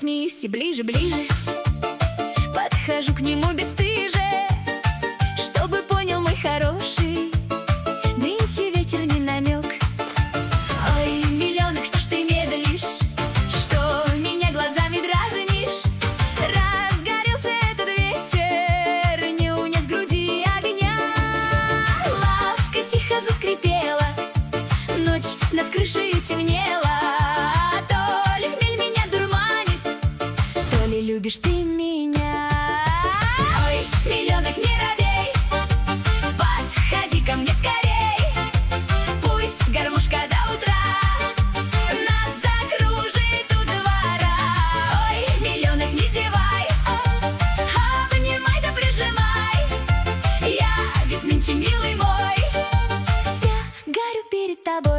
смеюсь и ближе, ближе подхожу к нему бесстыже, чтобы понял мой хороший, нынче вечер не намек. Ой, миллионок, что ж ты медлишь, что меня глазами дразнишь? Разгорелся этот вечер, не унять груди огня. Лавка тихо заскрипела, ночь над крышей темнела. То ли хмель меня дурманит, то ли любишь ты меня. Ой, миллионок, не робей, подходи ко мне скорей. Пусть гармошка до утра нас закружит у двора. Ой, миллионок, не зевай, обнимай да прижимай. Я ведь нынче, милый мой, вся горю перед тобой.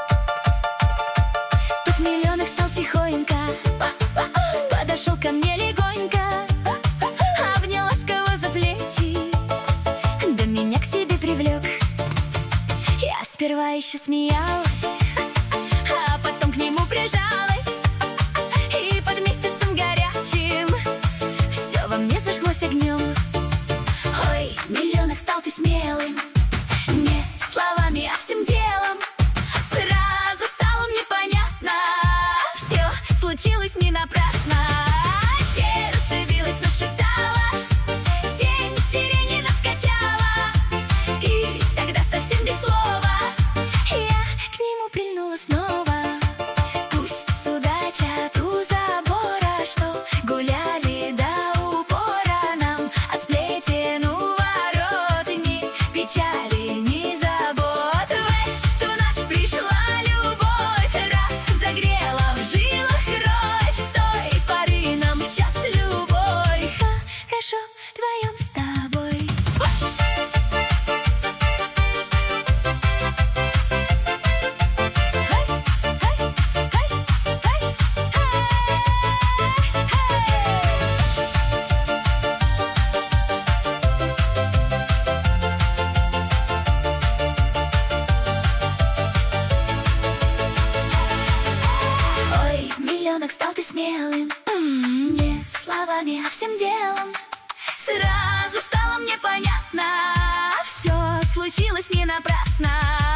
Тут миллионок стал тихонько, подошел ко мне легонько, обнял ласково за плечи, да меня к себе привлек. Я сперва еще смеялась, а потом к нему прижалась, и под месяцем горячим все во мне зажглось огнем. Ой, миллионок, стал ты смелым, не словами, а всем делом. Сразу стало мне понятно, все случилось не напрасно. Сердце билось, но шептало, тень сирени наскочала, и тогда совсем без слова я к нему прильнула снова. Пусть удача ту забора, что гуляли до упора, нам от сплетен у ворот ни печали, ни забот. В эту ночь пришла любовь, разогрела в жилах кровь. С той поры нам сейчас любой, хорошо вдвоем с тобой. Ой, миллионок, стал ты смелым, не словами, а всем делом. Сразу стало мне понятно, все случилось не напрасно.